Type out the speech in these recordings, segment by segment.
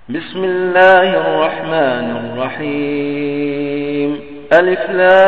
بسم الله الرحمن الرحيم. ألف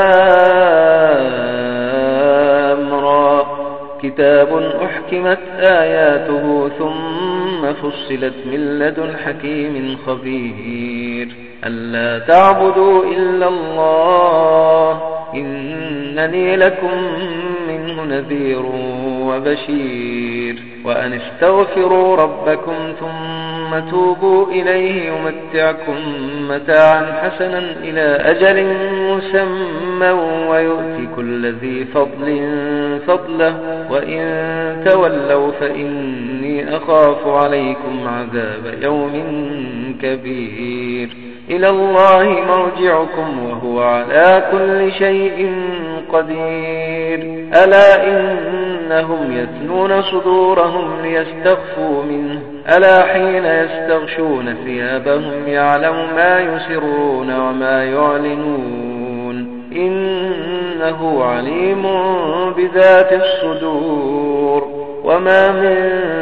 لام را. كتاب أحكمت آياته ثم فصلت من لدن حكيم خبير. ألا تعبدوا إلا الله إنني لكم منه نذير وبشير. وأن استغفروا ربكم ثم توبوا إليه يمتعكم متاعا حسنا إلى أجل مسمى ويؤتي كل ذي فضل فضله وإن تولوا فإني أخاف عليكم عذاب يوم كبير. إلى الله مرجعكم وهو على كل شيء قدير. ألا إنهم يثنون صدورهم ليستخفوا منه ألا حين يستغشون ثيابهم يعلم ما يسرون وما يعلنون إنه عليم بذات الصدور. وما من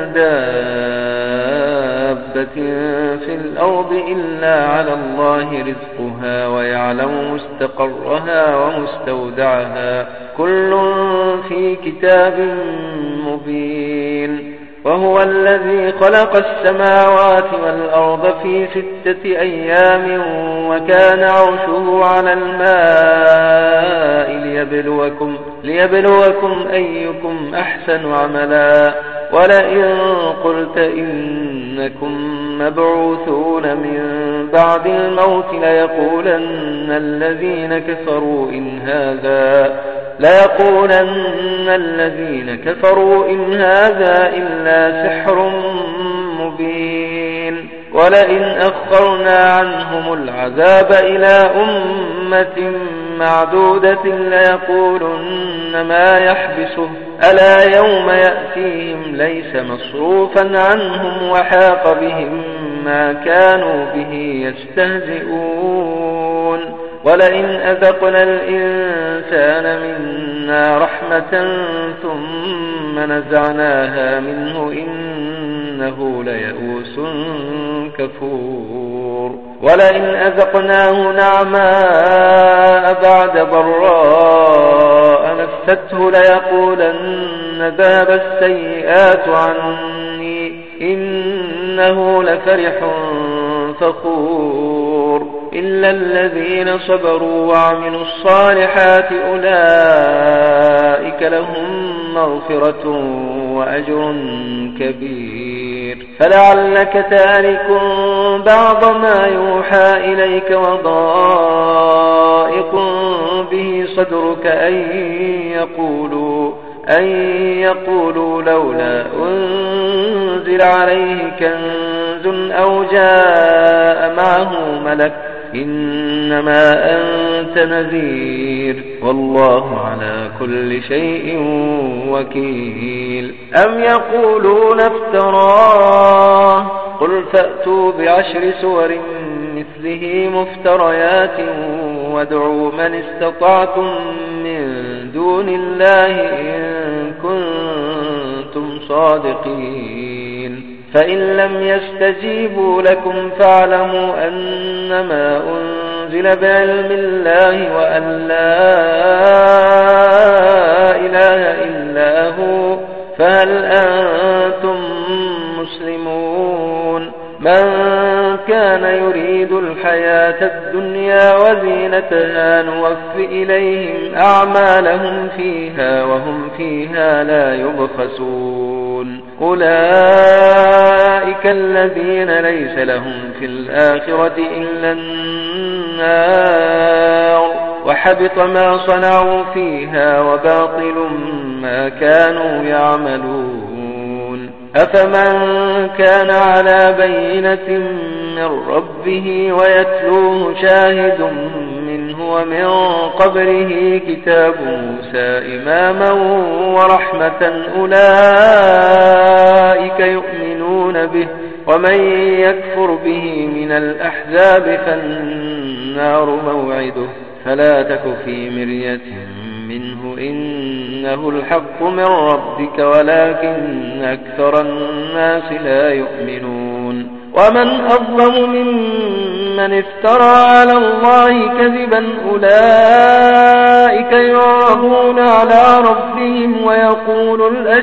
دابة في الأرض إلا على الله رزقها ويعلم مستقرها ومستودعها كل في كتاب مبين. وهو الذي خلق السماوات والأرض في 6 أيام وكان عرشه على الماء ليبلوكم أيكم أحسن عملا. ولئن قلت إنكم مبعوثون من بعد الموت ليقولن الذين كفروا إن هذا إلا سحر مبين. ولئن أخرنا عنهم العذاب إلى أمة معدودة ليقولن ما يحبسه ألا يوم يأتيهم ليس مصروفا عنهم وحاق بهم ما كانوا به يستهزئون. ولئن أذقنا الإنسان منا رحمة ثم نزعناها منه إنه ليئوس كفور. ولئن أذقناه نعماء بعد ضراء مسته ليقولن ذهب السيئات عني إنه لفرح فخور. إلا الذين صبروا وعملوا الصالحات أولئك لهم مغفرة وأجر كبير. فلعلك تارك بعض ما يوحى إليك وضائق به صدرك أن يقولوا لولا أنزل عليه كنز أو جاء معه ملك إنما أنت نذير والله على كل شيء وكيل. أم يقولون افتراه قل فأتوا ب10 سور مثله مفتريات وادعوا من استطعتم من دون الله إن كنتم صادقين. فإن لم يستجيبوا لكم فاعلموا أنما أنزل بعلم الله وأن لا إله إلا هو فهل أنتم مسلمون. من كان يريد الحياة الدنيا وزينتها نوف إليهم أعمالهم فيها وهم فيها لا يبخسون. أولئك الذين ليس لهم في الآخرة إلا النار وحبط ما صنعوا فيها وباطل ما كانوا يعملون. أفمن كان على بينة من ربه ويتلوه شاهد منه ومن قبله كتاب موسى إماما ورحمة أولئك يؤمنون به. ومن يكفر به من الأحزاب فالنار موعده فلا تك في مرية منه إنه الحق من ربك ولكن أكثر الناس لا يؤمنون ومن أظلم ممن افترى على الله كذبا أولئك يعرضون على ربهم ويقول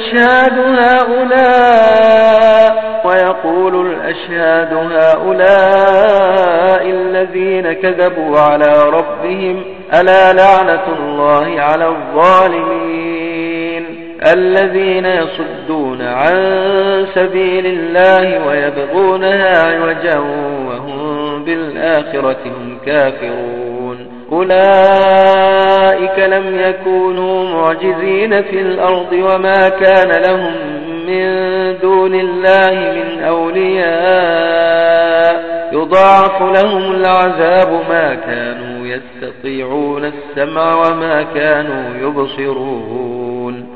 الأشهاد هؤلاء الذين كذبوا على ربهم ألا لعنة الله على الظالمين الذين يصدون عن سبيل الله ويبغونها عوجا وهم بالآخرة هم كافرون أولئك لم يكونوا معجزين في الأرض وما كان لهم من دون الله من أولياء يضاعف لهم العذاب ما كانوا يستطيعون السمع وما كانوا يبصرون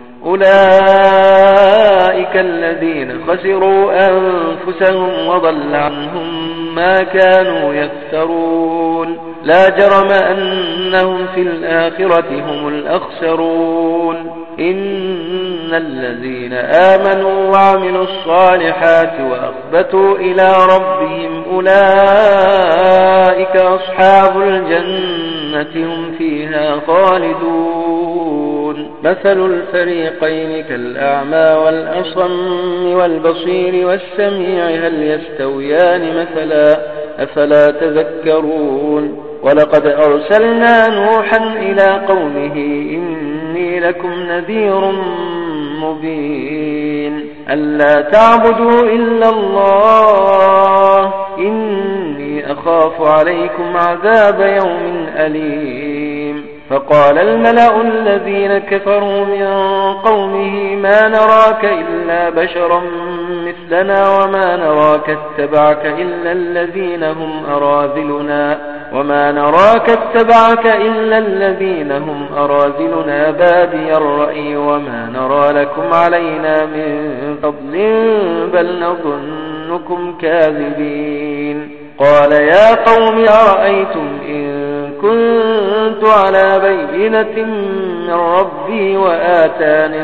أولئك الذين خسروا أنفسهم وضل عنهم ما كانوا يفترون لا جرم أنهم في الآخرة هم الأخسرون إن الذين آمنوا وعملوا الصالحات وأخبتوا إلى ربهم أولئك أصحاب الجنة هم فيها خالدون مثل الفريقين كالأعمى والأصم والبصير والسميع هل يستويان مثلا أفلا تذكرون ولقد أرسلنا نوحا إلى قومه إني لكم نذير مبين ألا تعبدوا إلا الله إني أخاف عليكم عذاب يوم أليم فقال الملأ الذين كفروا من قومه ما نراك إلا بشرا مثلنا وما نراك اتبعك إلا الذين هم أراذلنا بادي الرأي وما نرى لكم علينا من فضل بل نظنكم كاذبين قال يا قوم أرأيتم إن كنت على بينة من ربي وآتاني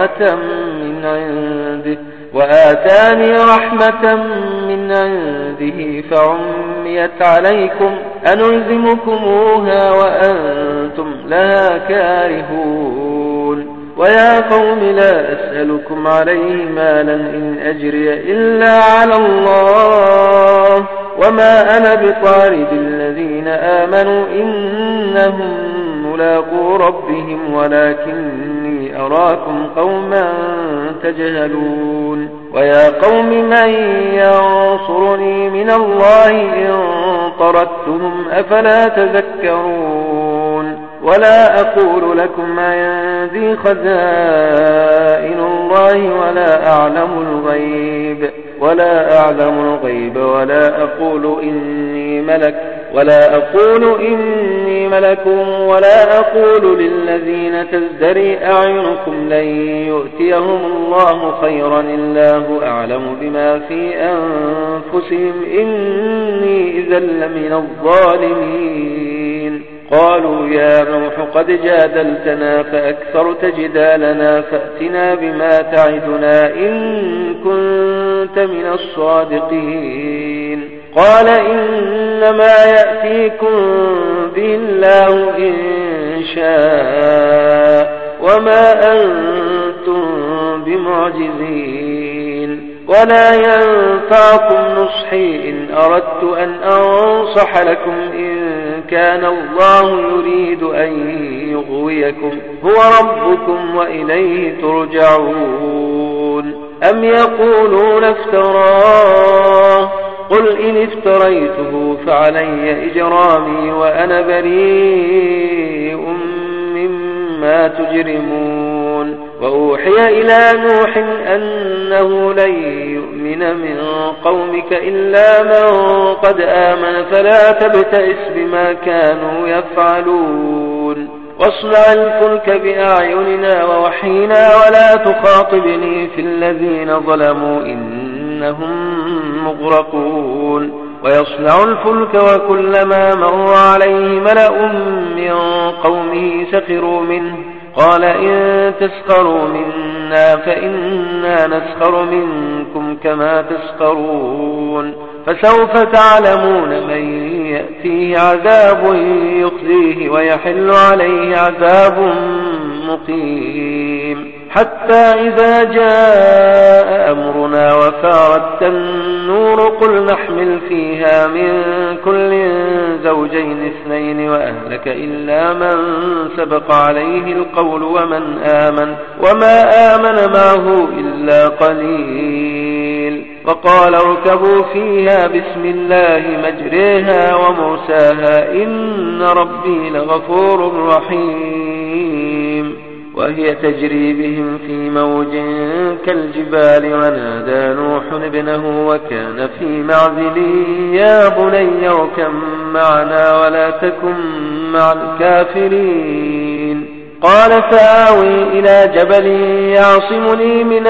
رحمة من عنده فعميت عليكم أنلزمكموها وأنتم لها كارهون ويا قوم لا أسألكم عليه مالا إن أجري إلا على الله وما أنا بطارد الذين آمنوا إنهم ملاقو ربهم ولكني أراكم قوما تجهلون ويا قوم من ينصرني من الله إن طردتهم أفلا تذكرون ولا أقول لكم عندي خزائن الله ولا أعلم الغيب ولا أقول إني ملك ولا أقول للذين تزدري أعينكم لن يؤتيهم الله خيرا الله أعلم بما في أنفسهم إني إذا لمن الظالمين قالوا يا نوح قد جادلتنا فأكثرت جدالنا فأتنا بما تعدنا إن كنت من الصادقين قال إنما يأتيكم به الله إن شاء وما أنتم بمعجزين ولا ينفعكم نصحي إن أردت أن أنصح لكم إن كان الله يريد أن يغويكم هو ربكم وإليه ترجعون أم يقولون افتراه قل إن افتريته فعلي إجرامي وأنا بريء مما تجرمون وأوحي إلى نوح أنه لن يؤمن من قومك إلا من قد آمن فلا تبتئس بما كانوا يفعلون واصنع الفلك بأعيننا ووحينا ولا تخاطبني في الذين ظلموا إنهم مغرقون ويصنع الفلك وكلما مر عليه ملأ من قومه سخروا منه قال إن تسخروا منا فإنا نسخر منكم كما تسخرون فسوف تعلمون من يأتيه عذاب يخزيه ويحل عليه عذاب مقيم حتى إذا جاء أمرنا وفارت النور قل نحمل فيها من كل زوجين اثنين وأهلك إلا من سبق عليه القول وما آمن معه إلا قليل وقال اركبوا فيها بسم الله مجريها ومرساها إن ربي لغفور رحيم وهي تجري بهم في موج كالجبال ونادى نوح ابنه وكان في معزل يا بني اركب معنا ولا تكن مع الكافرين قال سآوي إلى جبل يعصمني من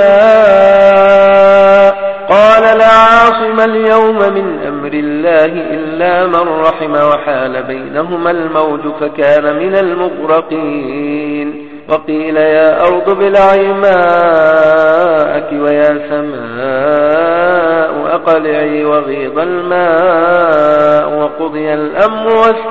الماء قال لا عاصم اليوم من أمر الله إلا من رحم وحال بينهما الموج فكان من المغرقين وقيل يا أرض ابلعي ماءك ويا سماء أقلعي وغيض الماء وقضي الأمر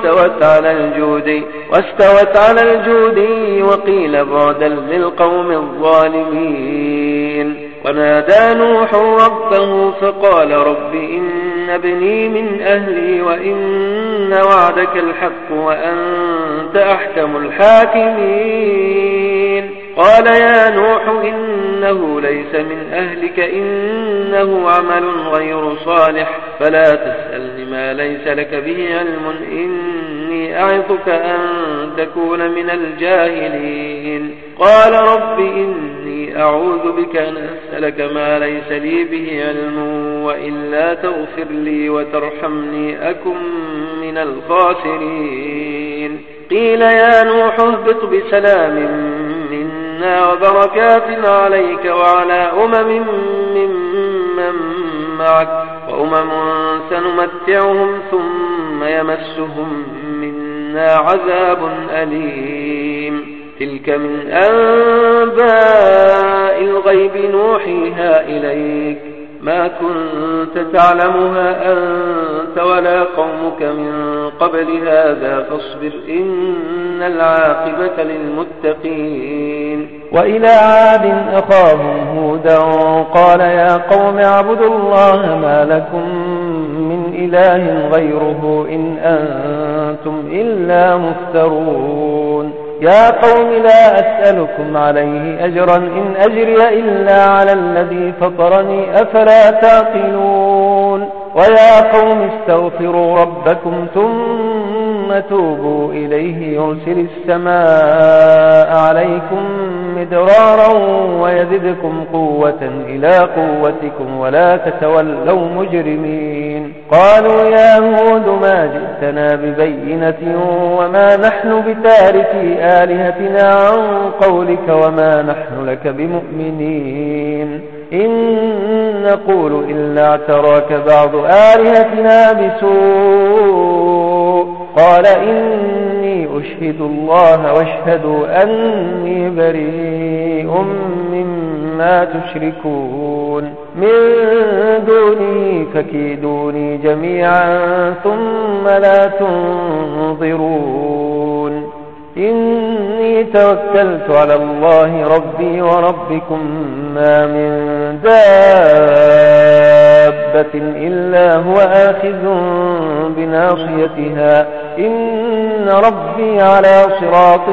واستوت على الجودي وقيل بعدا للقوم الظالمين ونادى نوح ربه فقال رب إن ابني من أهلي وإن وعدك الحق وأنت أحكم الحاكمين قال يا نوح إنه ليس من أهلك إنه عمل غير صالح فلا تسألني ما ليس لك به علم إني أعظك أن تكون من الجاهلين قال رب إني أعوذ بك أن أسألك ما ليس لي به علم وإلا تغفر لي وترحمني أكن من الخاسرين قيل يا نوح اهبط بسلام منا وبركات عليك وعلى ممن معك وأمم سنمتعهم ثم يمسهم منا عذاب أليم تلك من أنباء الغيب نوحيها إليك ما كنت تعلمها أنت ولا قومك من قبل هذا فاصبر إن العاقبة للمتقين وإلى عاد أخاهم هودا قال يا قوم اعبدوا الله ما لكم من إله غيره إن أنتم إلا مفترون يا قوم لا أسألكم عليه أجرا إن أجري إلا على الذي فطرني أفلا تعقلون ويا قوم استغفروا ربكم ثم توبوا إليه يرسل السماء عليكم مدرارا ويزدكم قوة إلى قوتكم ولا تتولوا مجرمين قالوا يا هود ما جئتنا ببينة وما نحن بتاركي آلهتنا عن قولك وما نحن لك بمؤمنين إن نقول إلا اعتراك بعض آلهتنا بسوء قال إني أشهد الله واشهدوا أني بريء مما تشركون من دوني فكيدوني جميعا ثم لا تنظرون إني توكلت على الله ربي وربكم ما من دابة إلا هو آخذ بناصيتها إن ربي على صراط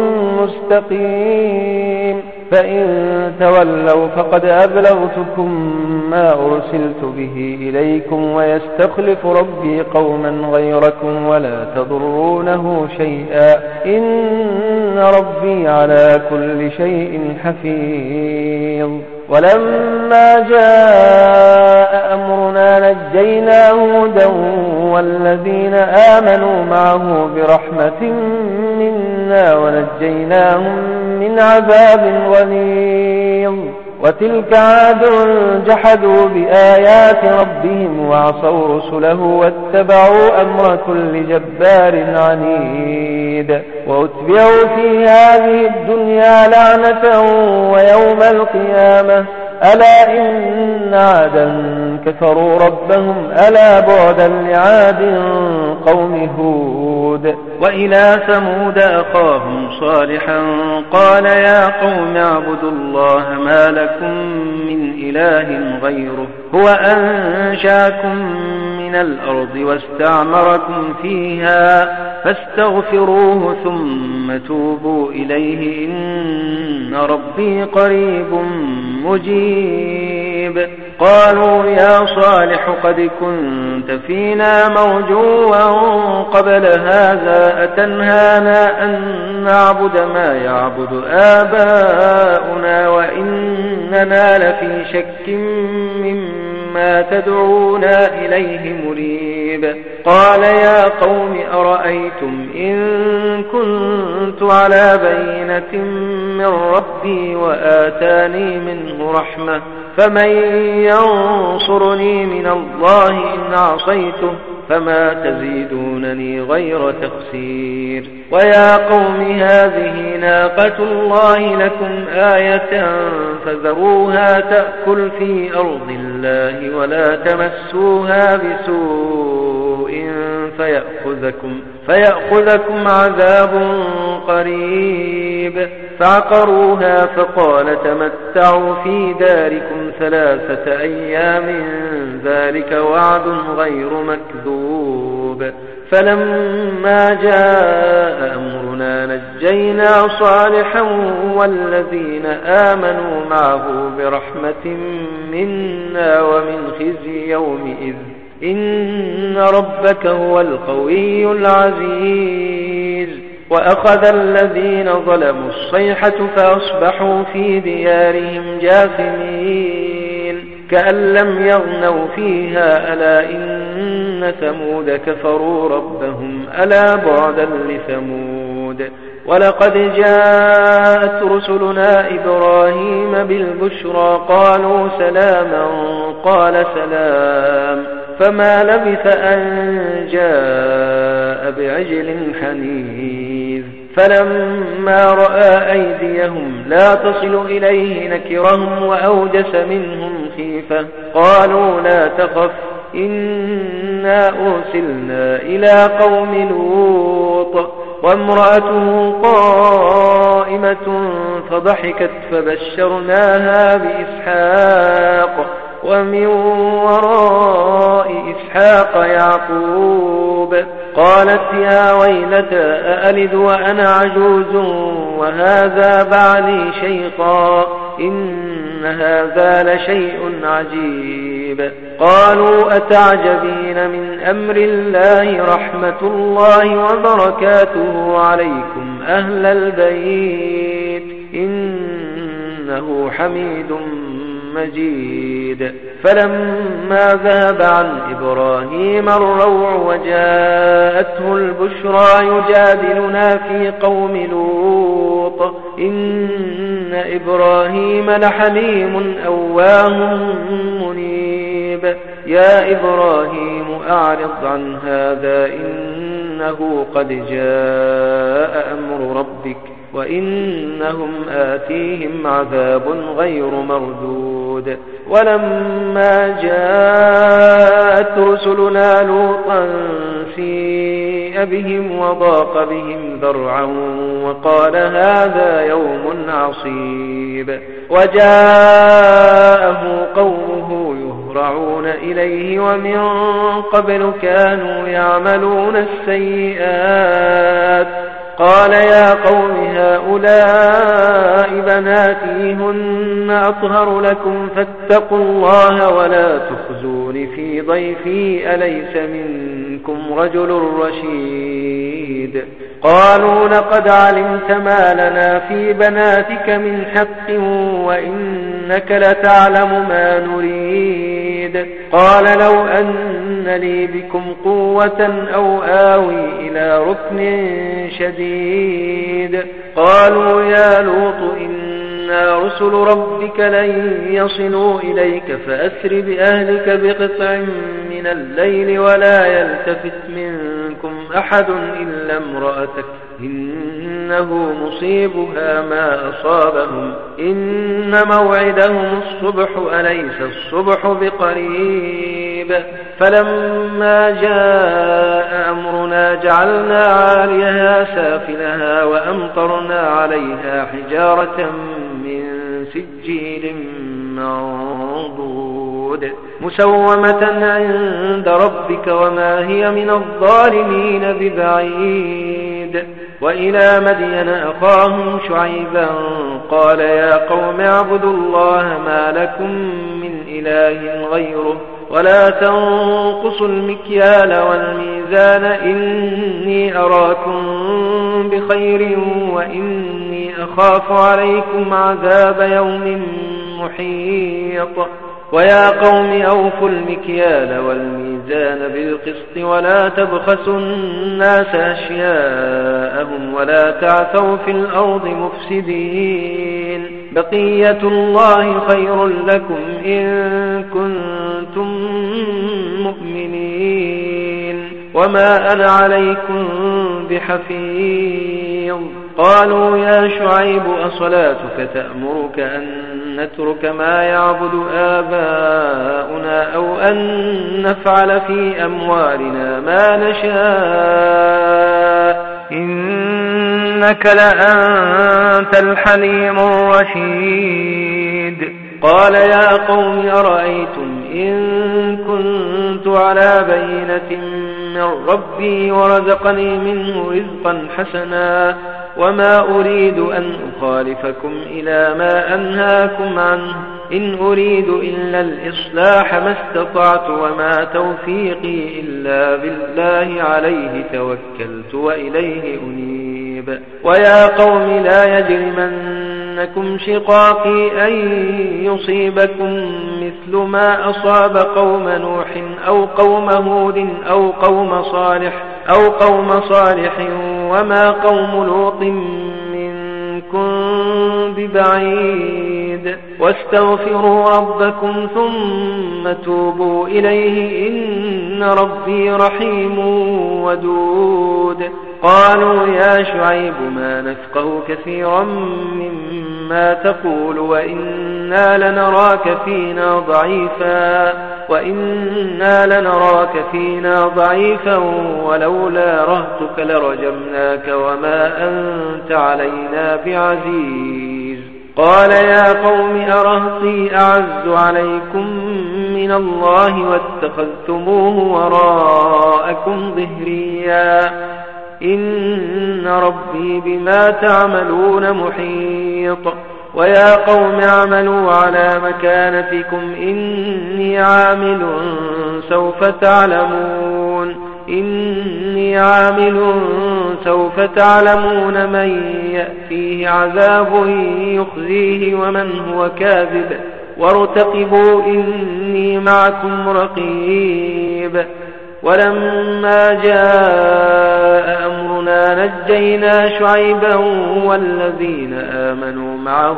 مستقيم فإن تولوا فقد أبلغتكم ما أرسلت به إليكم ويستخلف ربي قوما غيركم ولا تضرونه شيئا إن ربي على كل شيء حفيظ ولما جاء أمرنا نجينا هودا والذين آمنوا معه برحمة منا ونجيناهم من عذاب غليظ وتلك عاد جحدوا بآيات ربهم وعصوا رسله واتبعوا أمر كل جبار عنيد وأتبعوا في هذه الدنيا لعنة ويوم القيامة ألا إن عادا كفروا ربهم ألا بعدا لعاد قوم هود. وإلى ثمود أخاهم صالحا قال يا قوم اعبدوا الله ما لكم من إله غيره هو أنشاكم من الأرض واستعمركم فيها فاستغفروه ثم توبوا إليه إن ربي قريب مجيب. قالوا يا صالح قد كنت فينا مرجوا قبل هذا أتنهانا أن نعبد ما يعبد آباؤنا وإننا لفي شك مما تدعونا إليه مريب. قال يا قوم أرأيتم إن كنت على بينة من ربي وآتاني منه رحمة فمن ينصرني من الله إن عصيته فما تزيدونني غير تخسير. ويا قوم هذه ناقة الله لكم آية فذروها تأكل في أرض الله ولا تمسوها بسوء فيأخذكم عذاب قريب. فعقروها فقال تمتعوا في داركم 3 أيام ذلك وعد غير مكذوب. فلما جاء أمرنا نجينا صالحا والذين آمنوا معه برحمة منا ومن خزي يومئذ إن ربك هو القوي العزيز. وأخذ الذين ظلموا الصيحة فأصبحوا في ديارهم جاثمين كأن لم يغنوا فيها ألا إن ثمود كفروا ربهم ألا بعدا لثمود. ولقد جاءت رسلنا إبراهيم بالبشرى قالوا سلاما قال سلام فما لبث أن جاء بعجل حنيذ. فلما رأى أيديهم لا تصل إليه نكرهم وأوجس منهم خيفة قالوا لا تخف إنا أرسلنا إلى قوم لوط وامرأته قائمة فضحكت فبشرناها بإسحاق ومن وراء إسحاق يعقوب. قالت يا ويلتى أألد وأنا عجوز وهذا بعلي شيخا إن هذا لشيء عجيب. قالوا أتعجبين من أمر الله رحمة الله وبركاته عليكم أهل البيت إنه حميد مجيد. فلما ذهب عن إبراهيم الروع وجاءته البشرى يجادلنا في قوم لوط إن إبراهيم لحليم أواه منيب. يا إبراهيم أعرض عن هذا إنه قد جاء أمر ربك وإنهم آتيهم عذاب غير مردود. ولما جاءت رسلنا لوطا سيء بهم وضاق بهم ذرعا وقال هذا يوم عصيب. وجاءه قومه يهرعون إليه ومن قبل كانوا يعملون السيئات قال يا قوم هؤلاء بناتي هن أطهر لكم فاتقوا الله ولا تخزون في ضيفي أليس منكم رجل رشيد. قالوا لقد علمت ما لنا في بناتك من حق وإنك لتعلم ما نريد. قال لو أن لي بكم قوة أو آوي إلى ركن شديد. قالوا يا لوط إنا رسل ربك لن يصلوا إليك فأسر بأهلك بقطع من من الليل ولا يلتفت منكم أحد إلا امرأتك إنه مصيبها ما أصابهم إن موعدهم الصبح أليس الصبح بقريب فلما جاء أمرنا جعلنا عاليها سافلها وأمطرنا عليها حجارة من سجيل منضود مسومة عند ربك وما هي من الظالمين ببعيد وإلى مدين أخاهم شعيبا قال يا قوم اعبدوا الله ما لكم من إله غيره ولا تنقصوا المكيال والميزان إني أراكم بخير وإني أخاف عليكم عذاب يوم محيط ويا قوم أوفوا المكيال والميزان بالقسط ولا تبخسوا الناس أشياءهم ولا تعثوا في الأرض مفسدين بقية الله خير لكم إن كنتم مؤمنين وما أنا عليكم بحفيظ قالوا يا شعيب أصلاتك تأمرك أن نترك ما يعبد آباؤنا أو أن نفعل في أموالنا ما نشاء إنك لأنت الحليم الرشيد قال يا قوم أرأيتم إن كنت على بينة من ربي ورزقني منه رزقا حسنا وما أريد أن أخالفكم إلى ما أنهاكم عنه إن أريد إلا الإصلاح ما استطعت وما توفيقي إلا بالله عليه توكلت وإليه أنيب ويا قوم لا يجرمنكم شقاقي أن يصيبكم مثل ما أصاب قوم نوح أو قوم هود أو قوم صالح وما قوم لوط منكم ببعيد واستغفروا ربكم ثم توبوا إليه إن ربي رحيم ودود قالوا يا شعيب ما نفقه كثيرا مما تقول وإنا لنراك فينا ضعيفا ولولا رهتك لرجمناك وما أنت علينا بعزيز قال يا قوم أرهطي أعز عليكم من الله واتخذتموه وراءكم ظهريا إن ربي بما تعملون محيط ويا قوم اعملوا على مكانتكم إني عامل سوف تعلمون من يأتيه عذاب يخزيه ومن هو كاذب وارتقبوا إني معكم رقيب ولما جاء أمرنا نجينا شعيبا والذين آمنوا معه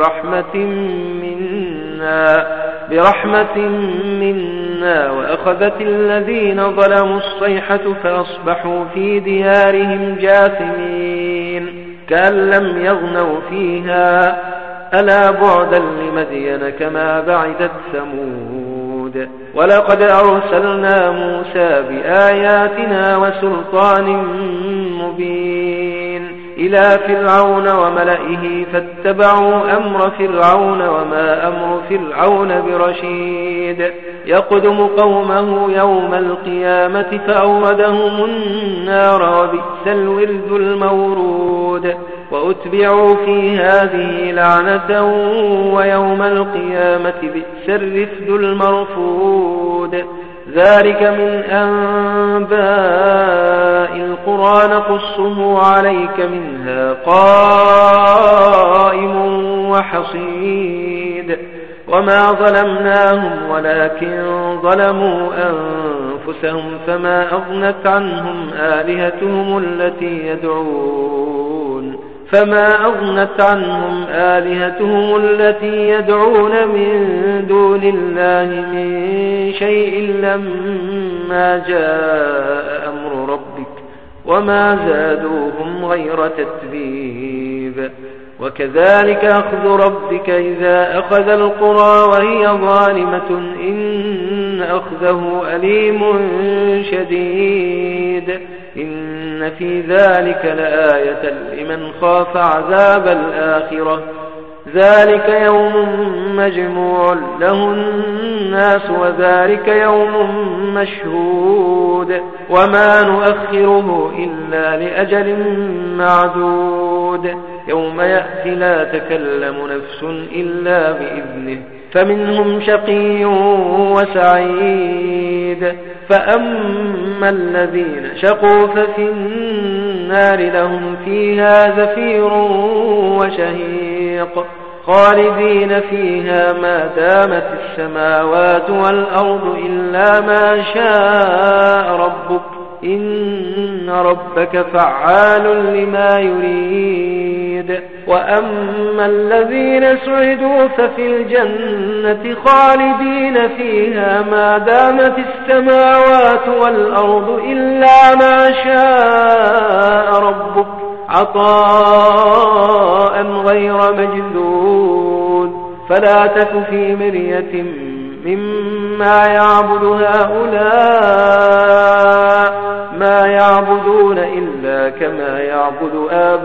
برحمة منا وأخذت الذين ظلموا الصيحة فأصبحوا في ديارهم جاثمين كأن لم يغنوا فيها ألا بعدا لمدين كما بعدت ثمود ولقد أرسلنا موسى بآياتنا وسلطان مبين إلى فرعون وملئه فاتبعوا أمر فرعون وما أمر فرعون برشيد يقدم قومه يوم القيامة فأوردهم النار وبئس الورد المورود وأتبعوا في هذه لعنة ويوم القيامة بئس الرفد المرفود ذلك من أنباء القرى نقصه عليك منها قائم وحصيد وما ظلمناهم ولكن ظلموا أنفسهم فما أغنت عنهم آلهتهم التي يدعون فما أغنت عنهم آلهتهم التي يدعون من دون الله من شيء لما جاء أمر ربك وما زادوهم غير تتبيب. وكذلك أخذ ربك إذا أخذ القرى وهي ظالمة إن أخذه أليم شديد. إن في ذلك لآية لمن خاف عذاب الآخرة. ذلك يوم مجموع له الناس وذلك يوم مشهود وما نؤخره إلا لأجل معدود. يوم يأتي لا تكلم نفس إلا بإذنه فمنهم شقي وسعيد. فأما الذين شقوا ففي النار لهم فيها زفير وشهيق خالدين فيها ما دامت السماوات والأرض إلا ما شاء ربك إن ربك فعال لما يريد. وأما الذين سعدوا ففي الجنة خالدين فيها ما دامت السماوات والأرض إلا ما شاء ربك عطاء غير مجذود. فلا تك في مرية مما يعبد هؤلاء ما يعبدون إلا كما يعبد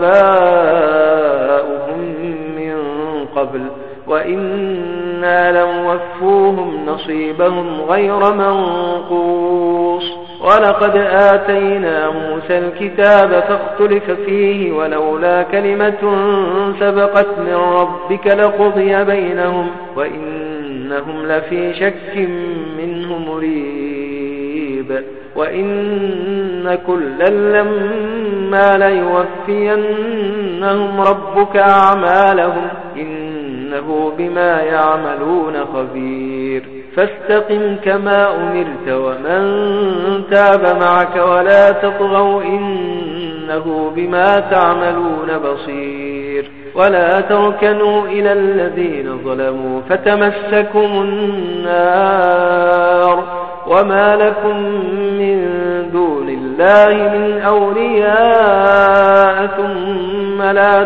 آباؤهم من قبل وإنا لنوفوهم نصيبهم غير منقوص. ولقد آتينا موسى الكتاب فاختلف فيه ولولا كلمة سبقت من ربك لقضي بينهم وإنهم لفي شك منه مريب. وإن كلا لما ليوفينهم ربك أعمالهم إنه بما يعملون خبير. فاستقم كما أمرت ومن تاب معك ولا تطغوا إنه بما تعملون بصير. ولا تركنوا إلى الذين ظلموا فتمسكم النار وما لكم من دون الله من أولياء ثم لا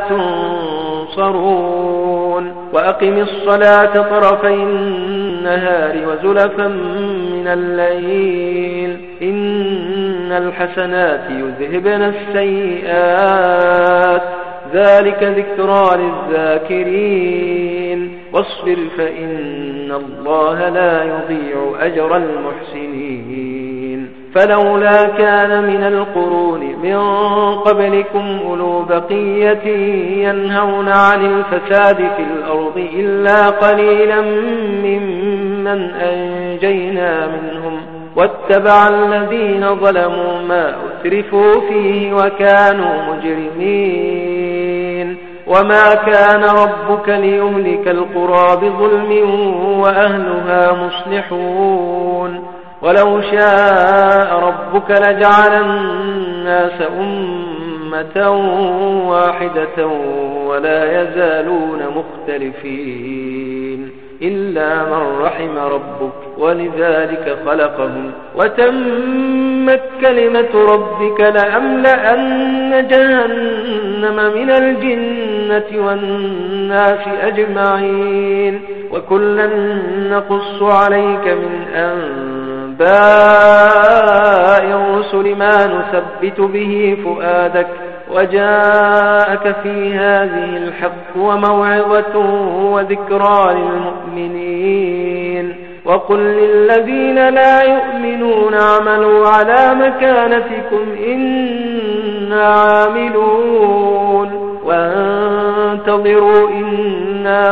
تنصرون. وأقم الصلاة طرفي النهار وزلفا من الليل إن الحسنات يذهبن السيئات ذلك ذكرى للذاكرين. واصبر فإن الله لا يضيع أجر المحسنين. فلولا كان من القرون من قبلكم أولو بقية ينهون عن الفساد في الأرض إلا قليلا ممن أنجينا منهم واتبع الذين ظلموا ما أترفوا فيه وكانوا مجرمين. وما كان ربك ليهلك القرى بظلم وأهلها مصلحون. ولو شاء ربك لجعل الناس أمة واحدة ولا يزالون مختلفين إلا من رحم ربك ولذلك خلقهم وتمت كلمة ربك لأملأن جهنم من الجنة والناس أجمعين. وكلا نقص عليك من أنباء الرسل ما نثبت به فؤادك وجاءك في هذه الحق وموعظة وذكرى للمؤمنين. وقل للذين لا يؤمنون اعملوا على مكانتكم إنا عاملون وانتظروا إنا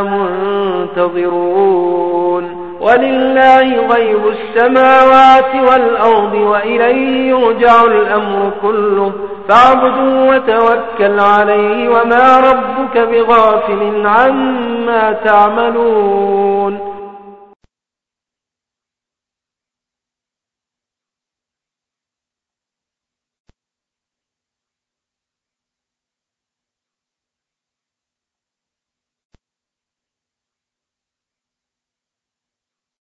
منتظرون. ولله غيب السماوات والأرض وإليه يرجع الأمر كله فاعبدوا وتوكل عليه وما ربك بغافل عما تعملون.